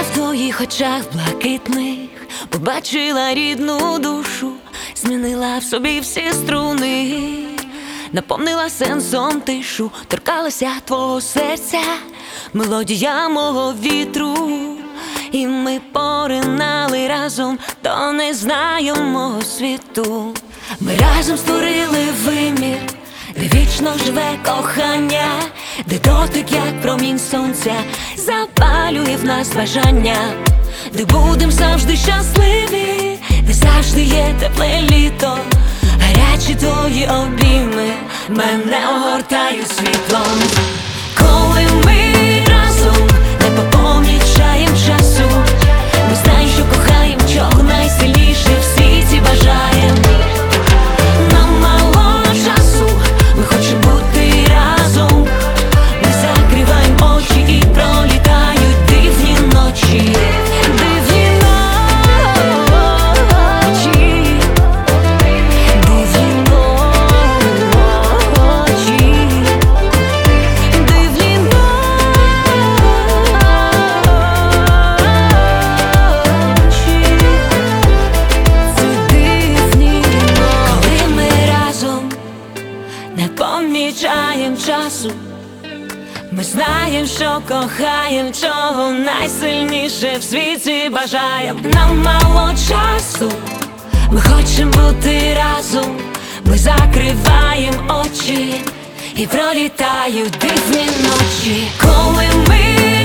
в твоїх очах блакитних побачила рідну душу, змінила в собі всі струни, наповнила сенсом тишу, торкалася твого серця, мелодія мого вітру, і ми поринали разом до незнайомого світу. Ми разом створили вимір, де вічно живе кохання, де дотик, як промінь сонця, запалює в нас бажання, де будем завжди щасливі, де завжди є тепле літо, гарячі твої обійми мене огортають світлом. Коли ми разом не помічаєм часу, ми знаємо, що кохаєм, чого найсильніше в світі бажаєм. Нам мало часу, ми хочемо бути разом, ми закриваємо очі і пролітають дивні ночі. Дивні ночі, дивні ночі, дивні ночі, це дивні ночі. Коли ми разом не помічаєм часу, ми знаєм, що кохаєм, чого найсильніше в світі бажаєм. Нам мало часу, ми хочемо бути разом, ми закриваєм очі і пролітають дивні ночі. Коли ми